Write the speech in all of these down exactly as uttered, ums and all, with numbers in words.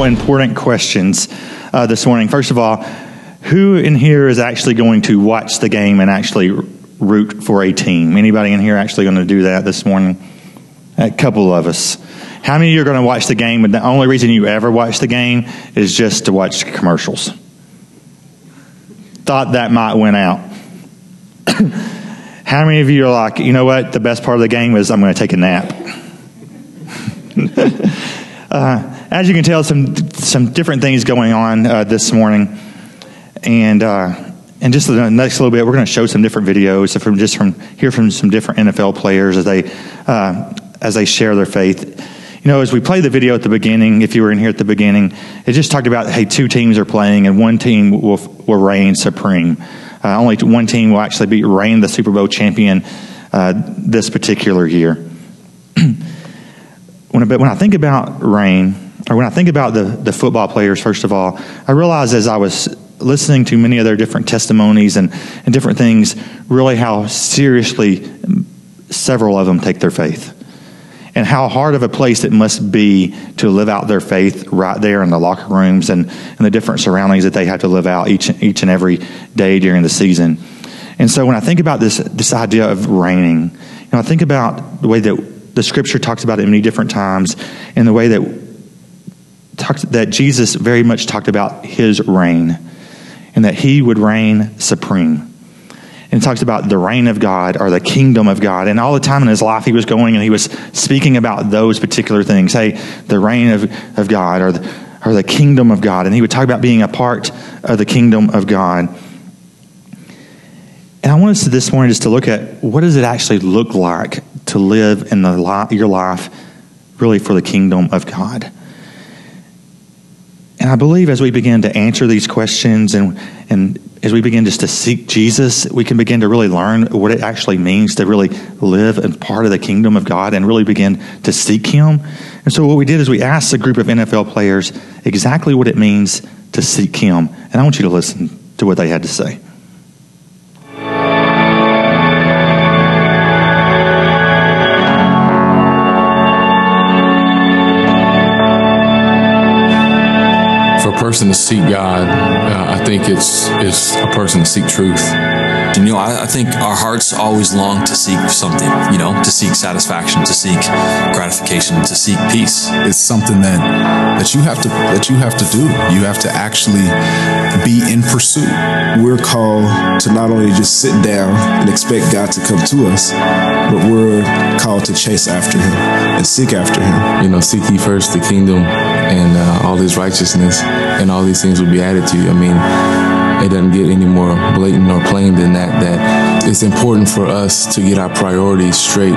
several important questions uh, this morning. First of all, who in here is actually going to watch the game and actually root for a team? Anybody in here actually going to do that this morning? A couple of us. How many of you are going to watch the game, and the only reason you ever watch the game is just to watch commercials? Thought that might win out. How many of you are like, you know what, the best part of the game is I'm going to take a nap? uh, as you can tell, some some different things going on uh, this morning. And uh, and just the next little bit, we're going to show some different videos from just from hear from some different N F L players as they uh, as they share their faith. You know, as we played the video at the beginning, if you were in here at the beginning, it just talked about, hey, two teams are playing and one team will will reign supreme. Uh, only one team will actually be reign the Super Bowl champion uh, this particular year. when, I, when I think about reign, or when I think about the, the football players, first of all, I realized as I was listening to many of their different testimonies and, and different things, really how seriously several of them take their faith. And how hard of a place it must be to live out their faith right there in the locker rooms and, and the different surroundings that they have to live out each each and every day during the season. And so when I think about this this idea of reigning, you know, I think about the way that the Scripture talks about it many different times, and the way that talks, that Jesus very much talked about his reign, and that he would reign supreme. And it talks about the reign of God or the kingdom of God. And all the time in his life he was going and he was speaking about those particular things. Hey, the reign of, of God or the, or the kingdom of God. And he would talk about being a part of the kingdom of God. And I want us to this morning just to look at what does it actually look like to live in the li- your life really for the kingdom of God. And I believe as we begin to answer these questions and and as we begin just to seek Jesus, we can begin to really learn what it actually means to really live as part of the kingdom of God and really begin to seek him. And so what we did is we asked a group of N F L players exactly what it means to seek him. And I want you to listen to what they had to say. Person to seek God, uh, I think it's it's a person to seek truth. You know, I, I think our hearts always long to seek something, you know, to seek satisfaction, to seek gratification, to seek peace. It's something that that you have to that you have to do. You have to actually be in pursuit. We're called to not only just sit down and expect God to come to us, but we're called to chase after him and seek after him. You know, seek ye first the kingdom and uh, all his righteousness, and all these things will be added to you. I mean, it doesn't get any more blatant or plain than that, that it's important for us to get our priorities straight.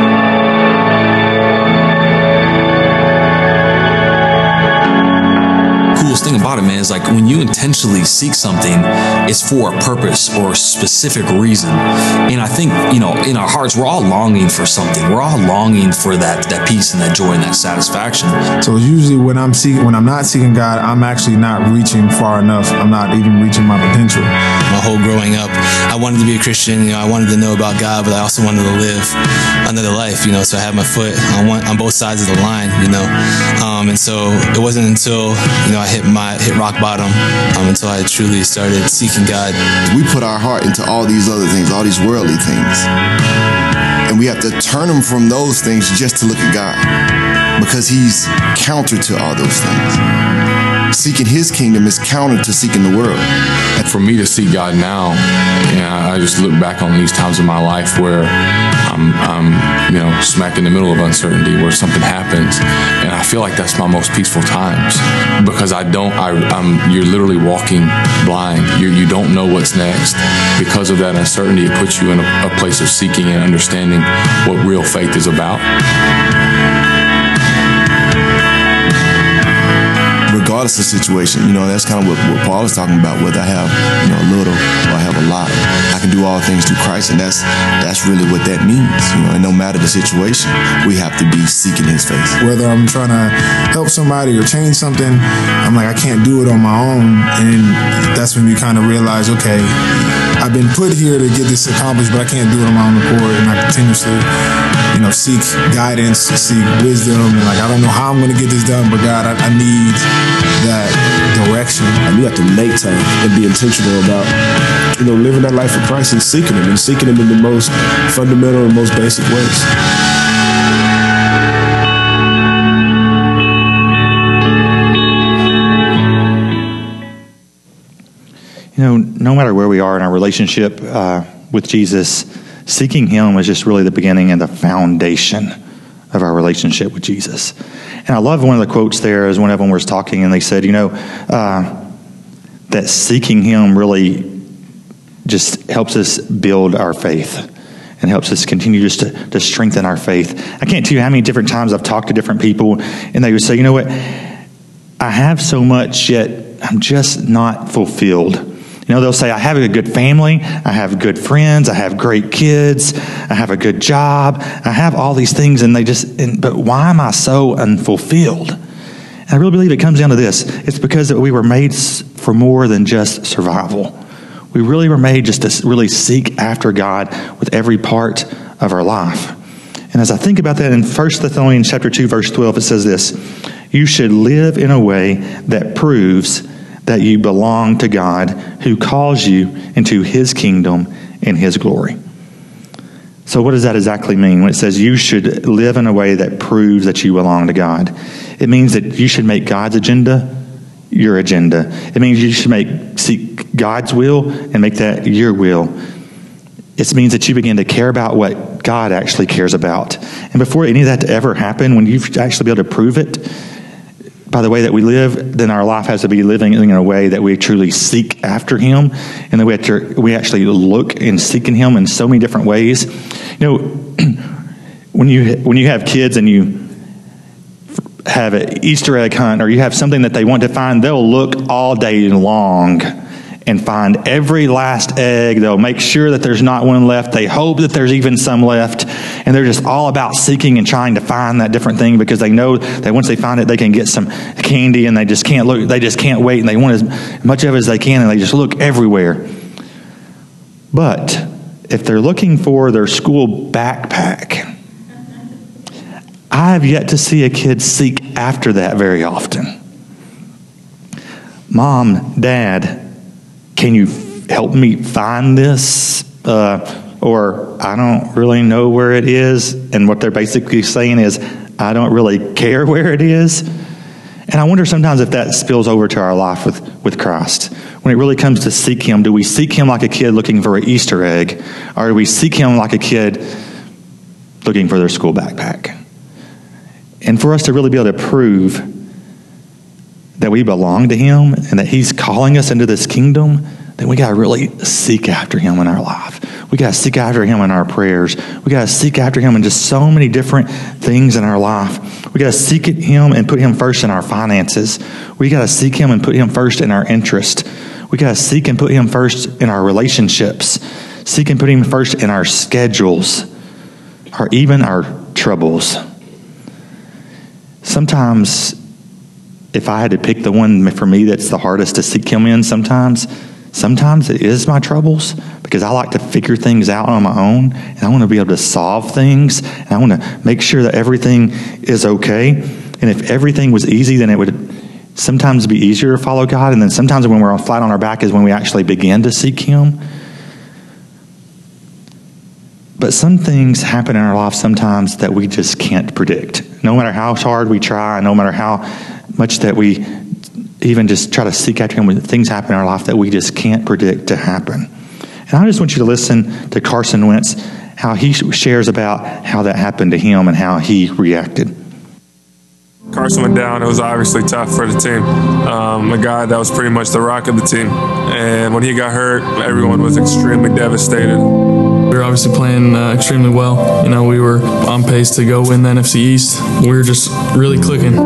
Thing about it, man, is like when you intentionally seek something, it's for a purpose or a specific reason. And I think, you know, in our hearts, we're all longing for something. We're all longing for that that peace and that joy and that satisfaction. So usually when I'm seeking, when I'm not seeking God, I'm actually not reaching far enough. I'm not even reaching my potential. My whole growing up, I wanted to be a Christian. You know, I wanted to know about God, but I also wanted to live another life. You know, so I had my foot on one, on both sides of the line. You know, um, and so it wasn't until you know I hit my hit rock bottom um, until I truly started seeking God. We put our heart into all these other things, all these worldly things, and we have to turn them from those things just to look at God, because he's counter to all those things. Seeking his kingdom is counter to seeking the world. And for me to seek God now, you know, I just look back on these times in my life where I'm, I'm, you know, smack in the middle of uncertainty, where something happens, and I feel like that's my most peaceful times, because I don't, I, I'm, you're literally walking blind. You you don't know what's next. Because of that uncertainty, it puts you in a, a place of seeking and understanding what real faith is about. Regardless of the situation, you know, that's kind of what, what Paul is talking about. Whether I have, you know, a little or I have a lot, I can do all things through Christ, and that's that's really what that means. You know, and no matter the situation, we have to be seeking his face. Whether I'm trying to help somebody or change something, I'm like, I can't do it on my own, and that's when we kind of realize, okay, I've been put here to get this accomplished, but I can't do it on my own accord, and I continuously you know, seek guidance, seek wisdom, and like, I don't know how I'm going to get this done, but God, I, I need that direction. And you have to make time and be intentional about, you know, living that life of Christ and seeking Him, and seeking Him in the most fundamental and most basic ways. You know, no matter where we are in our relationship uh, with Jesus, seeking Him is just really the beginning and the foundation of our relationship with Jesus. And I love one of the quotes there as one of them was talking, and they said, you know, uh, that seeking Him really just helps us build our faith and helps us continue just to, to strengthen our faith. I can't tell you how many different times I've talked to different people, and they would say, you know what, I have so much, yet I'm just not fulfilled. You know, they'll say, I have a good family, I have good friends, I have great kids, I have a good job, I have all these things, and they just, and, but why am I so unfulfilled? And I really believe it comes down to this. It's because that we were made for more than just survival. We really were made just to really seek after God with every part of our life. And as I think about that in First Thessalonians chapter two, verse twelve, it says this: you should live in a way that proves that you belong to God, who calls you into His kingdom and His glory. So what does that exactly mean when it says you should live in a way that proves that you belong to God? It means that you should make God's agenda your agenda. It means you should make seek God's will and make that your will. It means that you begin to care about what God actually cares about. And before any of that to ever happen, when you actually be able to prove it by the way that we live, then our life has to be living in a way that we truly seek after Him, and that we, have to, we actually look and seek in Him in so many different ways. You know, when you when you have kids and you have an Easter egg hunt, or you have something that they want to find, they'll look all day long and find every last egg. They'll make sure that there's not one left. They hope that there's even some left. And they're just all about seeking and trying to find that different thing, because they know that once they find it, they can get some candy, and they just can't look, they just can't wait, and they want as much of it as they can, and they just look everywhere. But if they're looking for their school backpack, I have yet to see a kid seek after that very often. Mom, Dad, can you help me find this? Uh, or I don't really know where it is. And what they're basically saying is, I don't really care where it is. And I wonder sometimes if that spills over to our life with, with Christ. When it really comes to seek Him, do we seek Him like a kid looking for an Easter egg? Or do we seek Him like a kid looking for their school backpack? And for us to really be able to prove that we belong to Him and that He's calling us into this kingdom, then we got to really seek after Him in our life. We got to seek after Him in our prayers. We got to seek after Him in just so many different things in our life. We got to seek Him and put Him first in our finances. We got to seek Him and put Him first in our interest. We got to seek and put Him first in our relationships. Seek and put Him first in our schedules, or even our troubles. Sometimes, if I had to pick the one for me that's the hardest to seek Him in, sometimes, sometimes it is my troubles, because I like to figure things out on my own, and I want to be able to solve things, and I want to make sure that everything is okay. And if everything was easy, then it would sometimes be easier to follow God, and then sometimes when we're flat on our back is when we actually begin to seek Him. But some things happen in our life sometimes that we just can't predict. No matter how hard we try, no matter how much that we even just try to seek after Him, when things happen in our life that we just can't predict to happen. And I just want you to listen to Carson Wentz, how he shares about how that happened to him and how he reacted. Carson went down. It was obviously tough for the team. Um, a guy that was pretty much the rock of the team. And when he got hurt, everyone was extremely devastated. We were obviously playing uh, extremely well. You know, we were on pace to go win the N F C East. We were just really clicking.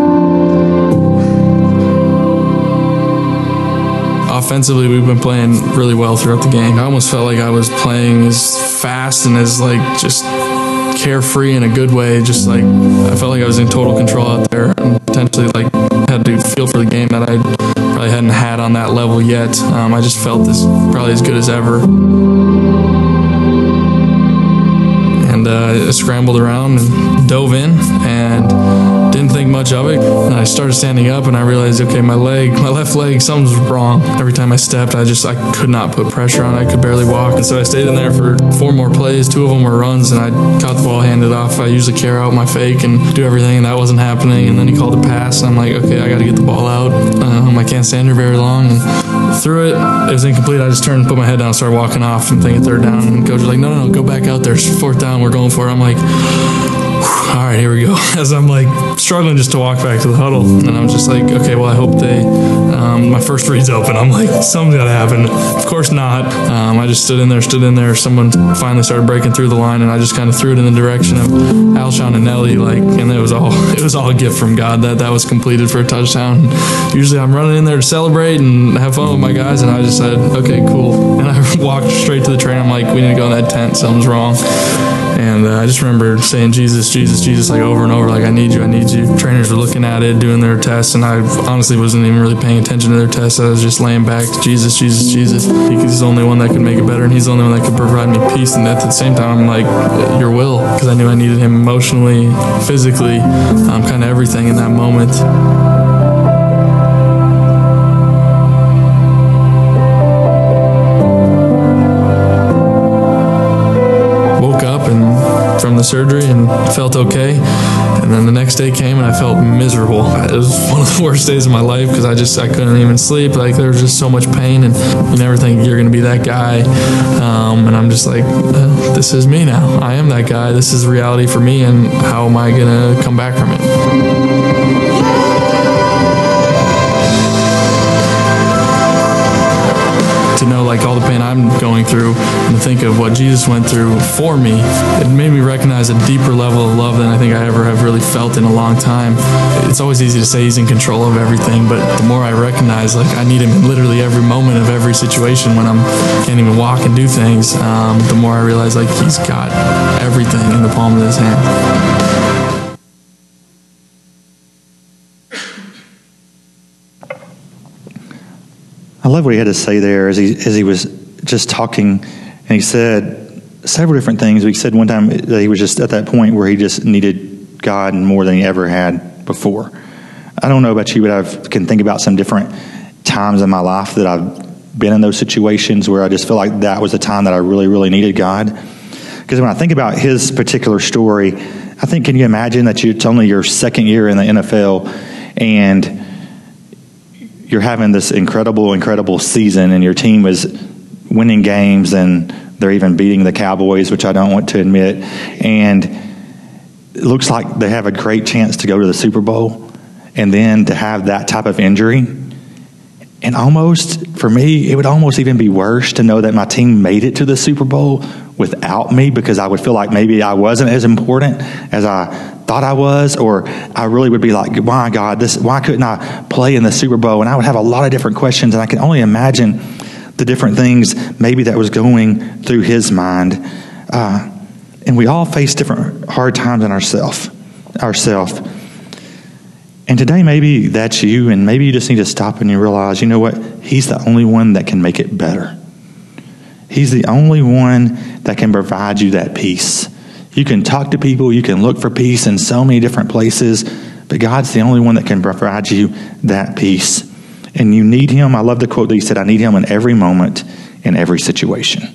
Offensively, we've been playing really well throughout the game. I almost felt like I was playing as fast and as like just carefree in a good way. Just like I felt like I was in total control out there, and potentially like had to feel for the game that I probably hadn't had on that level yet. Um, I just felt as probably as good as ever. And uh, I scrambled around and dove in and didn't think much of it. And I started standing up and I realized, okay, my leg, my left leg, something was wrong. Every time I stepped, I just, I could not put pressure on it. I could barely walk. And so I stayed in there for four more plays. Two of them were runs, and I caught the ball, handed off. I usually carry out my fake and do everything, and that wasn't happening. And then he called a pass, and I'm like, okay, I got to get the ball out. Um, I can't stand here very long. And threw it. It was incomplete. I just turned and put my head down and started walking off and thinking third down. And coach was like, no, no, no, go back out there. It's fourth down. We're going for it. I'm like, all right, here we go. As I'm like struggling just to walk back to the huddle. And I was just like, okay, well, I hope they, um, my first read's open. I'm like, something's got to happen. Of course not. Um, I just stood in there, stood in there. Someone finally started breaking through the line, and I just kind of threw it in the direction of Alshon and Nelly. Like, and it was all, it was all a gift from God that that was completed for a touchdown. Usually I'm running in there to celebrate and have fun with my guys, and I just said, okay, cool. And I walked straight to the train. I'm like, we need to go in that tent. Something's wrong. And uh, I just remember saying, Jesus, Jesus, Jesus, like over and over, like, I need you, I need you. Trainers were looking at it, doing their tests, and I honestly wasn't even really paying attention to their tests. I was just laying back, Jesus, Jesus, Jesus. He's the only one that could make it better, and he's the only one that could provide me peace. And at the same time, I'm like, your will, because I knew I needed him emotionally, physically, um, kind of everything in that moment. From the surgery and felt okay, and then the next day came and I felt miserable. It was one of the worst days of my life because I just I couldn't even sleep. Like, there was just so much pain, and you never think you're gonna be that guy. Um, and I'm just like, uh, this is me now. I am that guy. This is reality for me, and how am I gonna come back from it? To know, like, all the pain I'm going through, and to think of what Jesus went through for me, it made me recognize a deeper level of love than I think I ever have really felt in a long time. It's always easy to say he's in control of everything, but the more I recognize, like, I need him in literally every moment of every situation when I can't even walk and do things, um, the more I realize, like, he's got everything in the palm of his hand. I love what he had to say there as he as he was just talking, and he said several different things. He said one time that he was just at that point where he just needed God more than he ever had before. I don't know about you, but I can think about some different times in my life that I've been in those situations where I just feel like that was the time that I really, really needed God. Because when I think about his particular story, I think, can you imagine that it's only your second year in the N F L, and you're having this incredible, incredible season, and your team is winning games, and they're even beating the Cowboys, which I don't want to admit. And it looks like they have a great chance to go to the Super Bowl, and then to have that type of injury. And almost, for me, it would almost even be worse to know that my team made it to the Super Bowl without me, because I would feel like maybe I wasn't as important as I thought I was, or I really would be like, why, God, this, why couldn't I play in the Super Bowl? And I would have a lot of different questions, and I can only imagine the different things maybe that was going through his mind. Uh, and we all face different hard times in ourself, ourself. And today maybe that's you, and maybe you just need to stop and you realize, you know what? He's the only one that can make it better. He's the only one that can provide you that peace. You can talk to people, you can look for peace in so many different places, but God's the only one that can provide you that peace. And you need him. I love the quote that he said, I need him in every moment, in every situation.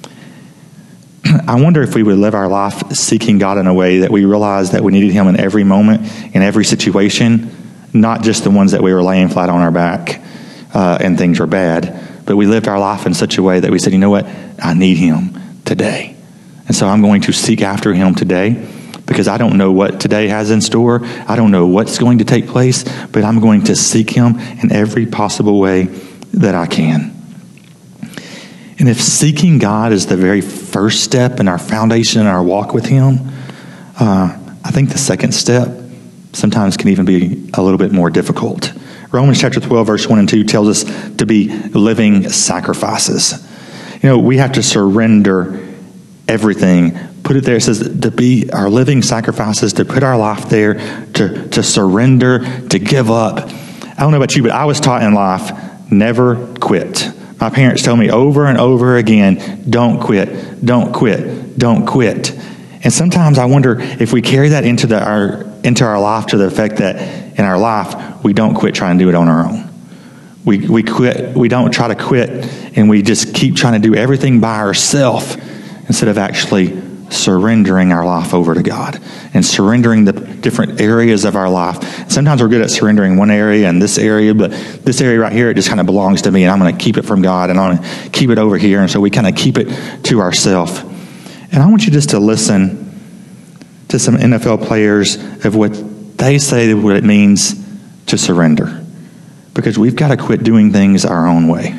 I wonder if we would live our life seeking God in a way that we realize that we needed him in every moment, in every situation, not just the ones that we were laying flat on our back uh, and things were bad, but we lived our life in such a way that we said, you know what, I need him today. And so I'm going to seek after him today, because I don't know what today has in store. I don't know what's going to take place, but I'm going to seek him in every possible way that I can. And if seeking God is the very first step in our foundation in our walk with him, uh, I think the second step sometimes can even be a little bit more difficult. Romans chapter twelve, verse one and two tells us to be living sacrifices. You know, we have to surrender everything. Put it there. It says to be our living sacrifices, to put our life there, to, to surrender, to give up. I don't know about you, but I was taught in life, never quit. My parents told me over and over again, don't quit, don't quit, don't quit. And sometimes I wonder if we carry that into the, our into our life to the effect that in our life we don't quit trying to do it on our own. We we quit. We don't try to quit, and we just keep trying to do everything by ourselves instead of actually surrendering our life over to God and surrendering the different areas of our life. Sometimes we're good at surrendering one area and this area, but this area right here, it just kind of belongs to me, and I'm going to keep it from God, and I'm going to keep it over here. And so we kind of keep it to ourselves. And I want you just to listen to some N F L players of what they say what it means to surrender. Because we've got to quit doing things our own way.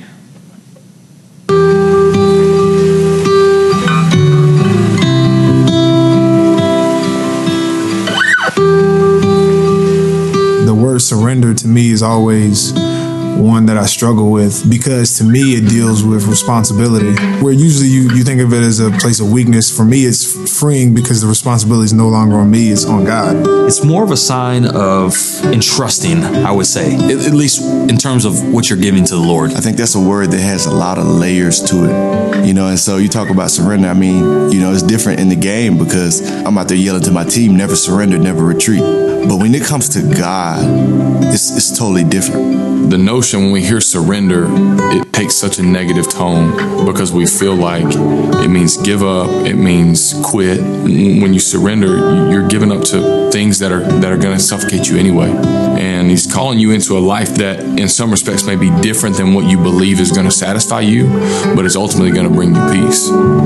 The word surrender to me is always one that I struggle with, because to me it deals with responsibility, where usually you, you think of it as a place of weakness. For me, it's freeing because the responsibility is no longer on me, it's on God. It's more of a sign of entrusting, I would say, at, at least in terms of what you're giving to the Lord. I think that's a word that has a lot of layers to it, you know, and so you talk about surrender. I mean, you know, it's different in the game because I'm out there yelling to my team, never surrender, never retreat. But when it comes to God, it's, it's totally different. The notion when we hear surrender, it takes such a negative tone because we feel like it means give up, it means quit. When you surrender, you're giving up to things that are that are going to suffocate you anyway. And he's calling you into a life that in some respects may be different than what you believe is going to satisfy you, but it's ultimately going to bring you peace.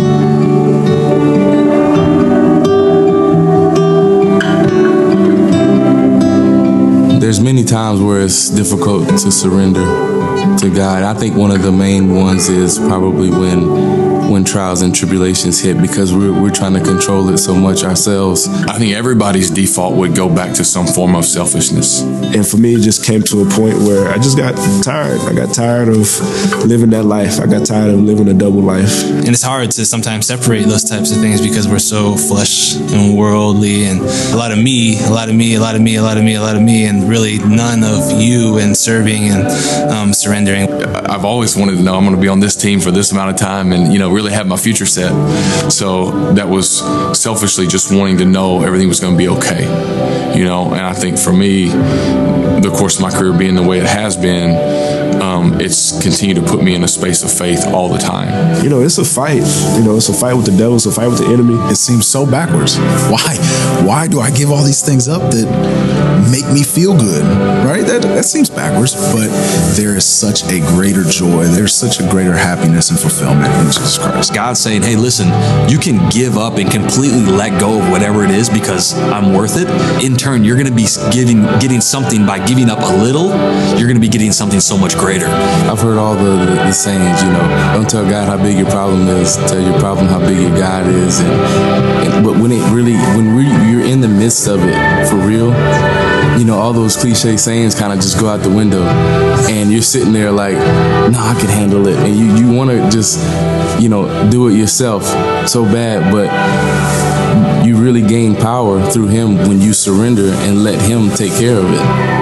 There's many times where it's difficult to surrender to God. I think one of the main ones is probably when when trials and tribulations hit, because we're, we're trying to control it so much ourselves. I think everybody's default would go back to some form of selfishness. And for me, it just came to a point where I just got tired. I got tired of living that life. I got tired of living a double life. And it's hard to sometimes separate those types of things because we're so flesh and worldly, and a lot of me, a lot of me, a lot of me, a lot of me, a lot of me, and really none of you, and serving and um, surrendering. I've always wanted to know I'm going to be on this team for this amount of time and, you know, really have my future set. So that was selfishly just wanting to know everything was going to be okay, you know. And I think for me, the course of my career being the way it has been, um, it's continued to put me in a space of faith all the time. You know, it's a fight. You know, it's a fight with the devil. It's a fight with the enemy. It seems so backwards. Why? Why do I give all these things up that make me feel good, right? That, that seems backwards, but there is such a greater joy. There's such a greater happiness and fulfillment in Jesus Christ. God's saying, hey, listen, you can give up and completely let go of whatever it is because I'm worth it. In turn, you're going to be giving, getting something by giving up a little. You're going to be getting something so much greater. I've heard all the, the, the sayings, you know, don't tell God how big your problem is, tell your problem how big your God is. And, and but when it really, when we, you're in the midst of it for real, you know, all those cliche sayings kind of just go out the window, and you're sitting there like, no, I can handle it. And you, you want to just, you know, do it yourself so bad, but you really gain power through Him when you surrender and let Him take care of it.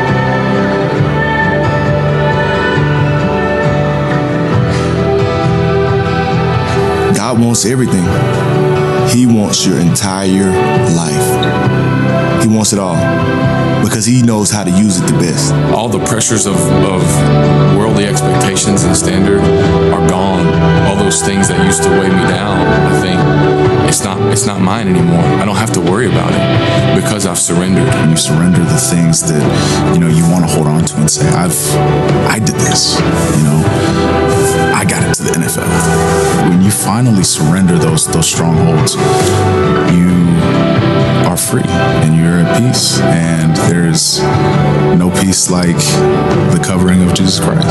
God wants everything. He wants your entire life. He wants it all because He knows how to use it the best. All the pressures of, of worldly expectations and standard are gone. All those things that used to weigh me down, I think it's not it's not mine anymore. I don't have to worry about it because I've surrendered. And you surrender the things that, you know, you want to hold on to and say, I've I did this, you know. I got it to the N F L. When you finally surrender those those strongholds, you are free and you're at peace. And there's no peace like the covering of Jesus Christ.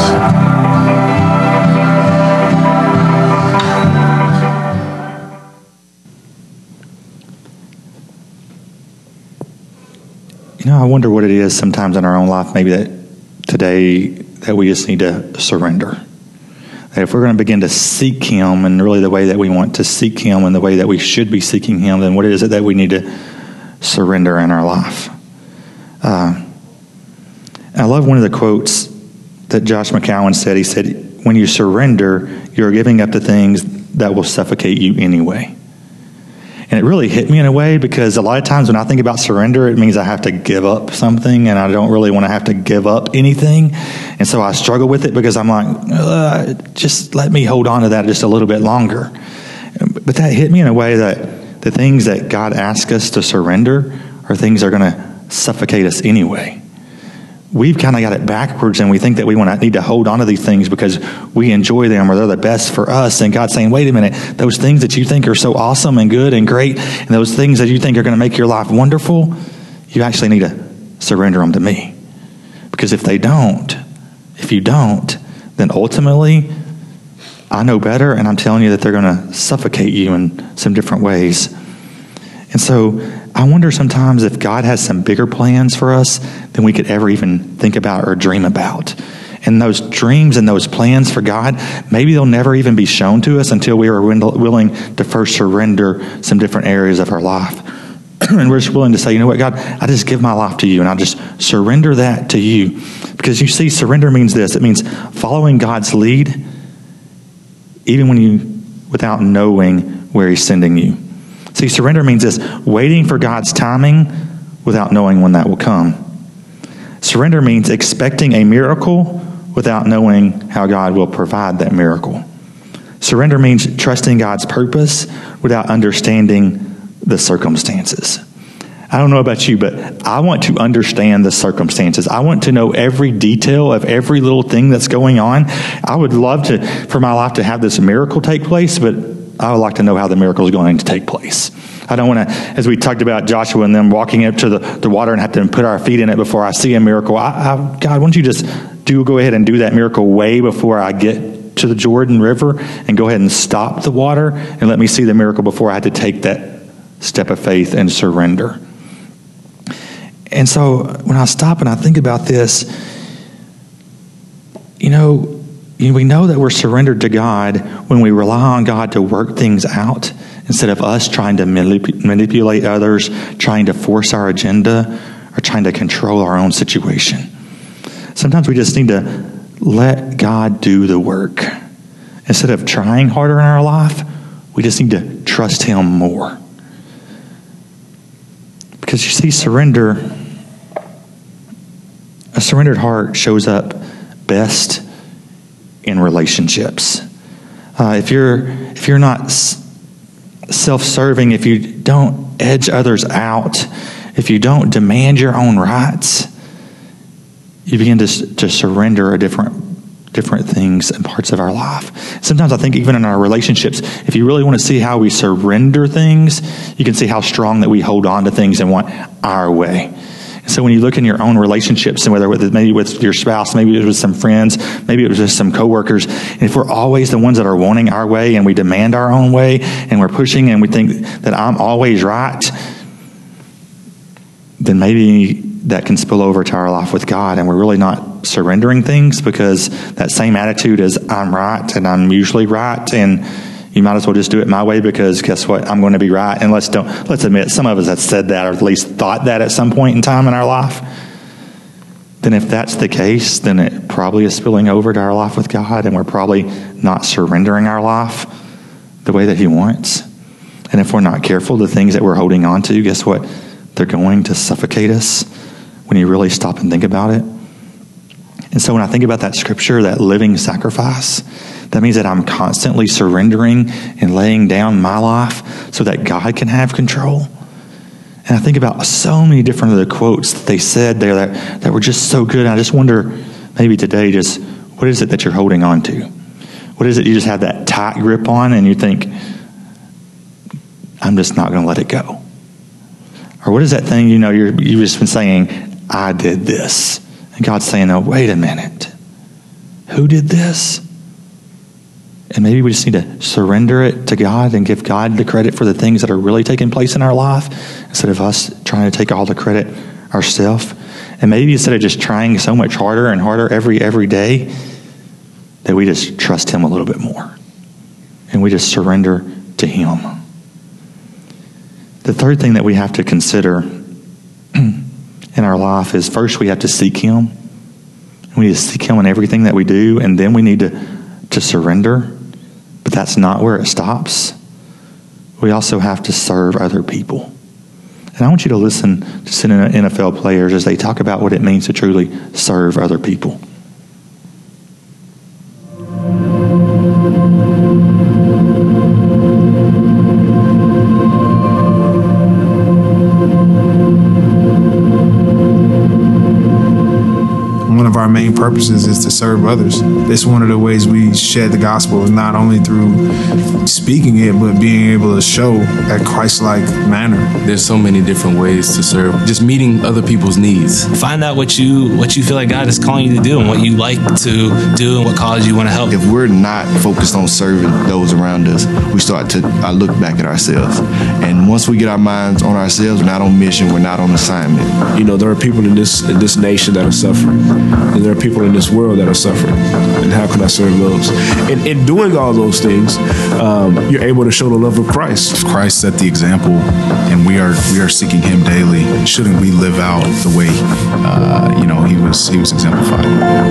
You know, I wonder what it is sometimes in our own life, maybe that today that we just need to surrender. That if we're going to begin to seek Him and really the way that we want to seek Him and the way that we should be seeking Him, then what is it that we need to surrender in our life? Uh, I love one of the quotes that Josh McCowan said. He said, when you surrender, you're giving up the things that will suffocate you anyway. And it really hit me in a way because a lot of times when I think about surrender, it means I have to give up something, and I don't really want to have to give up anything. And so I struggle with it because I'm like, uh, just let me hold on to that just a little bit longer. But that hit me in a way that the things that God asks us to surrender are things that are going to suffocate us anyway. We've kind of got it backwards, and we think that we want to need to hold on to these things because we enjoy them or they're the best for us. And God's saying, wait a minute, those things that you think are so awesome and good and great, and those things that you think are going to make your life wonderful, you actually need to surrender them to me. Because if they don't, if you don't, then ultimately, I know better, and I'm telling you that they're going to suffocate you in some different ways. And so I wonder sometimes if God has some bigger plans for us than we could ever even think about or dream about. And those dreams and those plans for God, maybe they'll never even be shown to us until we are willing to first surrender some different areas of our life. And we're just willing to say, you know what, God, I just give my life to you, and I just surrender that to you. Because you see, surrender means this. It means following God's lead, even when you, without knowing where he's sending you. See, surrender means this, waiting for God's timing without knowing when that will come. Surrender means expecting a miracle without knowing how God will provide that miracle. Surrender means trusting God's purpose without understanding the circumstances. I don't know about you, but I want to understand the circumstances. I want to know every detail of every little thing that's going on. I would love to, for my life to have this miracle take place, but I would like to know how the miracle is going to take place. I don't want to, as we talked about Joshua and them walking up to the, the water and have to put our feet in it before I see a miracle. I, I, God, why don't you just do go ahead and do that miracle way before I get to the Jordan River, and go ahead and stop the water and let me see the miracle before I had to take that step of faith and surrender. And so when I stop and I think about this, you know, we know that we're surrendered to God when we rely on God to work things out instead of us trying to manip- manipulate others, trying to force our agenda, or trying to control our own situation. Sometimes we just need to let God do the work. Instead of trying harder in our life, we just need to trust him more. Because you see, surrender, a surrendered heart shows up best in relationships. Uh, if you're if you're not s- self-serving, if you don't edge others out, if you don't demand your own rights, you begin to to surrender a different different things and parts of our life. Sometimes I think even in our relationships, if you really want to see how we surrender things, you can see how strong that we hold on to things and want our way. So when you look in your own relationships, and whether with maybe with your spouse, maybe it was some friends, maybe it was just some coworkers, and if we're always the ones that are wanting our way and we demand our own way and we're pushing and we think that I'm always right, then maybe that can spill over to our life with God, and we're really not surrendering things because that same attitude is I'm right and I'm usually right, and you might as well just do it my way because guess what? I'm going to be right. And let's don't let's admit some of us have said that, or at least thought that at some point in time in our life. Then if that's the case, then it probably is spilling over to our life with God, and we're probably not surrendering our life the way that he wants. And if we're not careful, the things that we're holding on to, guess what? They're going to suffocate us when you really stop and think about it. And so when I think about that scripture, that living sacrifice, that means that I'm constantly surrendering and laying down my life so that God can have control. And I think about so many different of the quotes that they said there that, that were just so good. And I just wonder, maybe today, just what is it that you're holding on to? What is it you just have that tight grip on and you think, I'm just not going to let it go? Or what is that thing, you know, you're, you've just been saying, I did this. And God's saying, oh, wait a minute. Who did this? And maybe we just need to surrender it to God and give God the credit for the things that are really taking place in our life instead of us trying to take all the credit ourselves. And maybe instead of just trying so much harder and harder every every day, that we just trust him a little bit more. And we just surrender to him. The third thing that we have to consider in our life is first we have to seek him. We need to seek him in everything that we do, and then we need to, to surrender. But that's not where it stops. we also have to serve other people. And I want you to listen to some N F L players as they talk about what it means to truly serve other people. One of our main purposes is to serve others. It's one of the ways we shed the gospel, not only through speaking it, but being able to show that Christ-like manner. There's so many different ways to serve. Just meeting other people's needs. Find out what you what you feel like God is calling you to do and what you like to do and what cause you want to help. If we're not focused on serving those around us, we start to uh, look back at ourselves. And once we get our minds on ourselves, we're not on mission, we're not on assignment. You know, there are people in this in this nation that are suffering. And there are people in this world that are suffering. And how can I serve those? And in doing all those things, um, you're able to show the love of Christ. If Christ set the example, and we are we are seeking Him daily, shouldn't we live out the way uh, you know He was He was exemplified?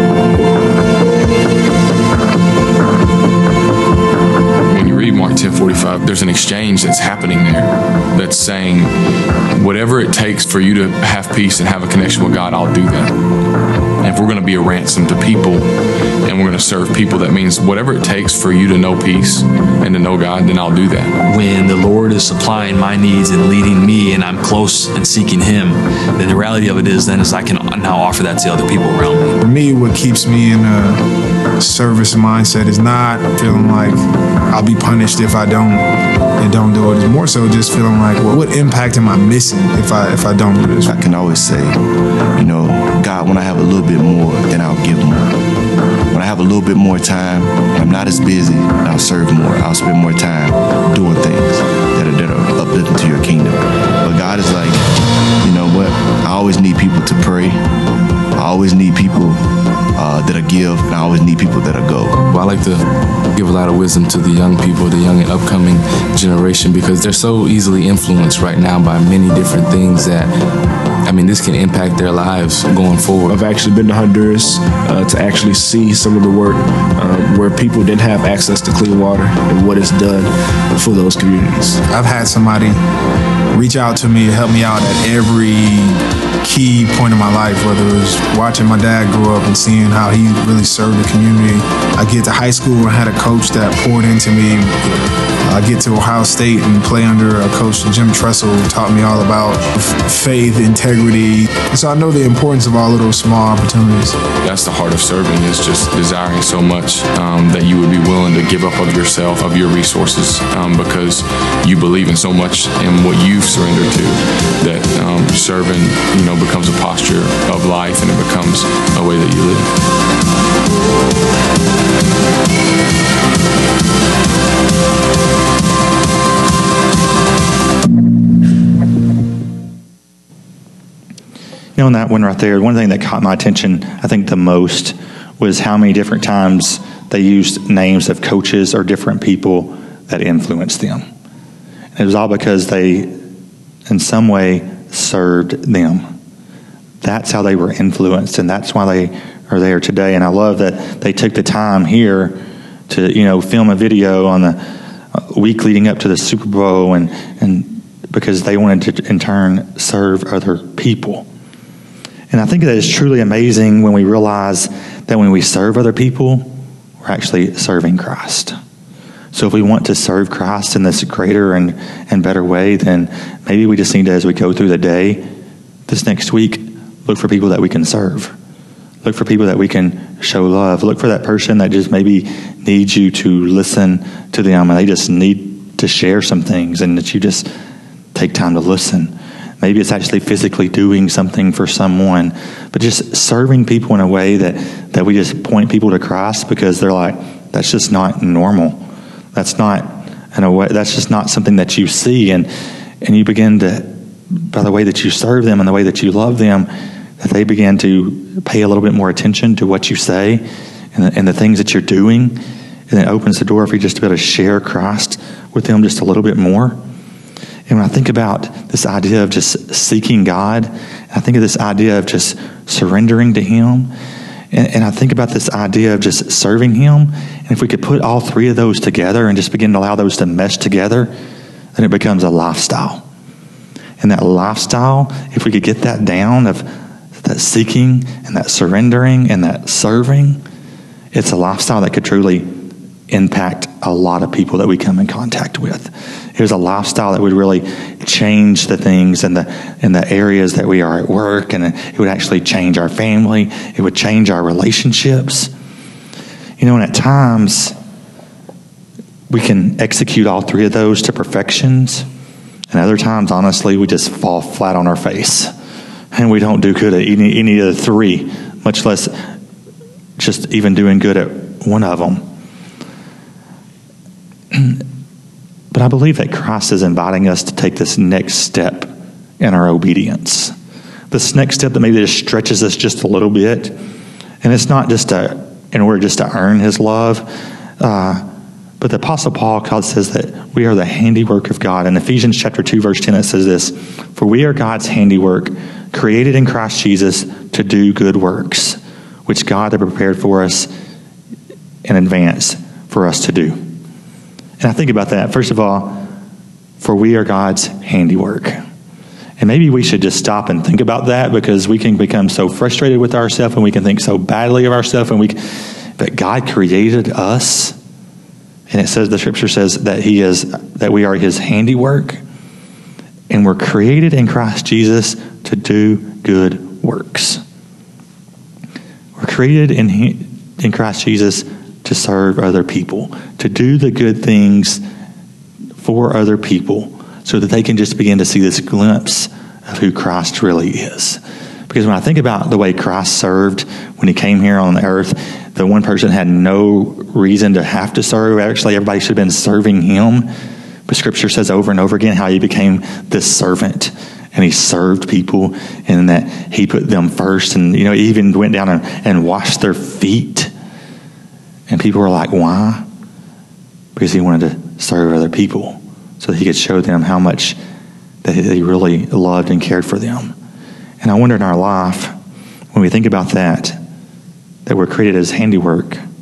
When you read Mark ten forty-five, there's an exchange that's happening there that's saying, whatever it takes for you to have peace and have a connection with God, I'll do that. And if we're going to be a ransom to people and we're going to serve people, that means whatever it takes for you to know peace and to know God, then I'll do that. When the Lord is supplying my needs and leading me and I'm close and seeking Him, then the reality of it is then is I can now offer that to other people around me. For me, what keeps me in a service mindset is not feeling like I'll be punished if I don't and don't do it. It's more so just feeling like, well, what impact am I missing if I if I don't do this? I can always say, you know, God, when I have a little bit more, then I'll give more. When I have a little bit more time, when I'm not as busy, I'll serve more. I'll spend more time doing things that are, that are uplifting to your kingdom. But God is like, you know what? I always need people to pray. I always need people uh, that'll give, and I always need people that'll go. Well, I like to give a lot of wisdom to the young people, the young and upcoming generation, because they're so easily influenced right now by many different things that, I mean, this can impact their lives going forward. I've actually been to Honduras uh, to actually see some of the work um, where people didn't have access to clean water and what it's done for those communities. I've had somebody reach out to me, help me out at every key point in my life, whether it was watching my dad grow up and seeing how he really served the community. I get to high school and had a coach that poured into me. I get to Ohio State and play under a coach, Jim Tressel, who taught me all about faith, integrity. So I know the importance of all of those small opportunities. That's the heart of serving, is just desiring so much um, that you would be willing to give up of yourself, of your resources, um, because you believe in so much in what you've surrendered to, that um, serving, you know, becomes a posture of life and it becomes a way that you live. You know, on that one right there, one thing that caught my attention, I think the most, was how many different times they used names of coaches or different people that influenced them. And it was all because they, in some way, served them. That's how they were influenced, and that's why they are there today. And I love that they took the time here to, you know, film a video on the week leading up to the Super Bowl, and, and because they wanted to, in turn, serve other people. And I think that is truly amazing when we realize that when we serve other people, we're actually serving Christ. So if we want to serve Christ in this greater and, and better way, then maybe we just need to, as we go through the day, this next week, look for people that we can serve. Look for people that we can show love. Look for that person that just maybe needs you to listen to them, and they just need to share some things, and that you just take time to listen. Maybe it's actually physically doing something for someone, but just serving people in a way that, that we just point people to Christ, because they're like, that's just not normal. That's not in a way, that's just not something that you see. And, and you begin to, by the way that you serve them and the way that you love them, that they begin to pay a little bit more attention to what you say and the, and the things that you're doing. And it opens the door for you just to be able to share Christ with them just a little bit more. And when I think about this idea of just seeking God, I think of this idea of just surrendering to Him, and, and I think about this idea of just serving Him, and if we could put all three of those together and just begin to allow those to mesh together, then it becomes a lifestyle. And that lifestyle, if we could get that down of that seeking and that surrendering and that serving, it's a lifestyle that could truly impact a lot of people that we come in contact with. Here's a lifestyle that would really change the things and the in the areas that we are at work, and it would actually change our family. It would change our relationships. You know, and at times we can execute all three of those to perfections, and other times, honestly, we just fall flat on our face, and we don't do good at any, any of the three, much less just even doing good at one of them. But I believe that Christ is inviting us to take this next step in our obedience. This next step that maybe just stretches us just a little bit. And it's not just to, in order just to earn his love. Uh, but the Apostle Paul God says that we are the handiwork of God. In Ephesians chapter two, verse ten, it says this: "For we are God's handiwork, created in Christ Jesus to do good works, which God had prepared for us in advance for us to do." And I think about that. First of all, for we are God's handiwork. And maybe we should just stop and think about that, because we can become so frustrated with ourselves and we can think so badly of ourselves. And we, but God created us. And it says, the scripture says that he is, that we are his handiwork. And we're created in Christ Jesus to do good works. We're created in, in Christ Jesus to serve other people, to do the good things for other people, so that they can just begin to see this glimpse of who Christ really is. Because when I think about the way Christ served when he came here on the earth, the one person had no reason to have to serve. Actually, everybody should have been serving him. But Scripture says over and over again how he became this servant, and he served people, and that he put them first. And, you know, he even went down and, and washed their feet. And people were like, why? Because he wanted to serve other people so that he could show them how much that he really loved and cared for them. And I wonder in our life, when we think about that, that we're created as handiwork, and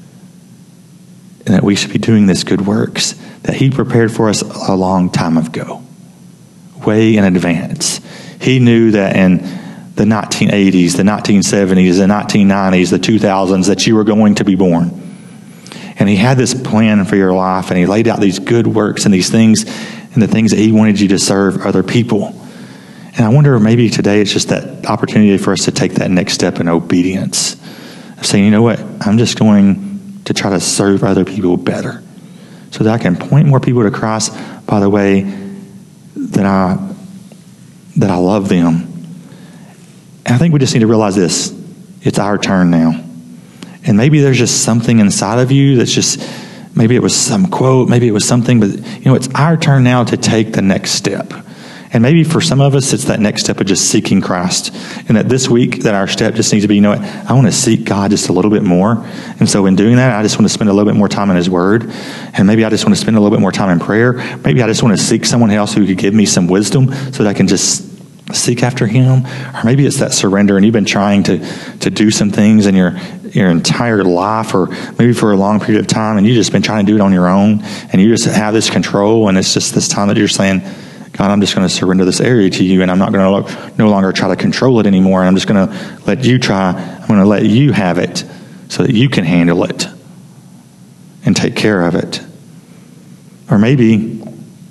that we should be doing this good works that he prepared for us a long time ago, way in advance. He knew that in the nineteen eighties, the nineteen seventies, the nineteen nineties, the two thousands, that you were going to be born. And he had this plan for your life, and he laid out these good works and these things and the things that he wanted you to serve other people. And I wonder, maybe today it's just that opportunity for us to take that next step in obedience, of saying, you know what, I'm just going to try to serve other people better, so that I can point more people to Christ by the way that I that I love them. And I think we just need to realize this: it's our turn now. And maybe there's just something inside of you that's just, maybe it was some quote, maybe it was something, but you know, it's our turn now to take the next step. And maybe for some of us, it's that next step of just seeking Christ. And that this week, that our step just needs to be, you know what, I want to seek God just a little bit more. And so in doing that, I just want to spend a little bit more time in his word. And maybe I just want to spend a little bit more time in prayer. Maybe I just want to seek someone else who could give me some wisdom so that I can just seek after him. Or maybe it's that surrender, and you've been trying to to do some things in your your entire life, or maybe for a long period of time, and you've just been trying to do it on your own, and you just have this control, and it's just this time that you're saying, God, I'm just going to surrender this area to you, and I'm not going to no longer try to control it anymore, and I'm just going to let you try, I'm going to let you have it so that you can handle it and take care of it. Or maybe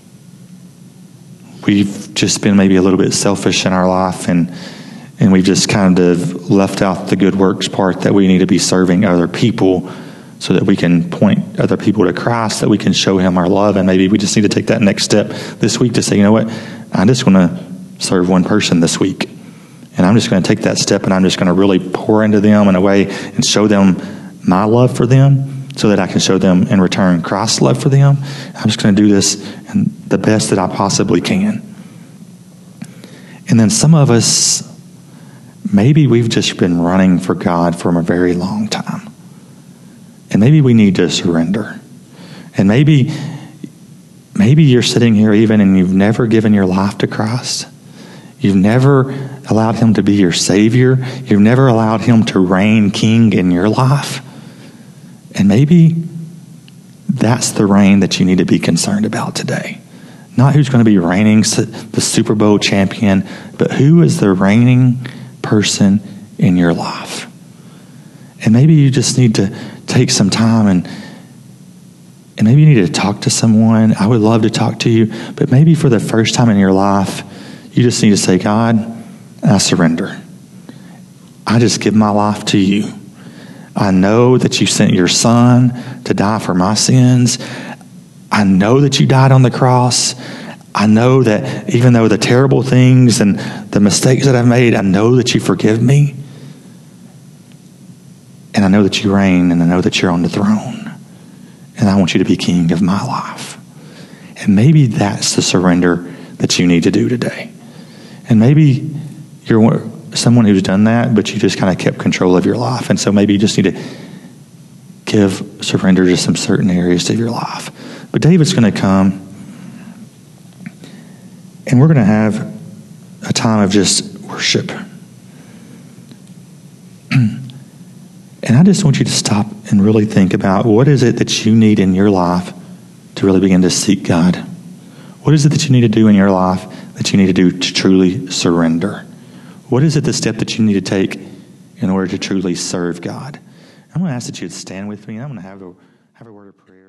we've just been maybe a little bit selfish in our life, and and we've just kind of left out the good works part, that we need to be serving other people so that we can point other people to Christ, that we can show him our love. And maybe we just need to take that next step this week to say, you know what, I just want to serve one person this week. And I'm just going to take that step, and I'm just going to really pour into them in a way and show them my love for them, so that I can show them in return Christ's love for them. I'm just going to do this in the best that I possibly can. And then some of us, maybe we've just been running for God for a very long time. And maybe we need to surrender. And maybe, maybe you're sitting here even and you've never given your life to Christ. You've never allowed him to be your Savior. You've never allowed him to reign King in your life. And maybe that's the reign that you need to be concerned about today. Not who's going to be reigning the Super Bowl champion, but who is the reigning person in your life. And maybe you just need to take some time and and maybe you need to talk to someone. I would love to talk to you, but maybe for the first time in your life, you just need to say, God, I surrender. I just give my life to you. I know that you sent your son to die for my sins. I know that you died on the cross. I know that even though the terrible things and the mistakes that I've made, I know that you forgive me. And I know that you reign, and I know that you're on the throne. And I want you to be king of my life. And maybe that's the surrender that you need to do today. And maybe you're someone who's done that, but you just kind of kept control of your life. And so maybe you just need to give surrender to some certain areas of your life. But David's going to come, and we're going to have a time of just worship. And I just want you to stop and really think about, what is it that you need in your life to really begin to seek God? What is it that you need to do in your life that you need to do to truly surrender? What is it, the step that you need to take in order to truly serve God? I'm going to ask that you would stand with me, and I'm going to have a, have a word of prayer.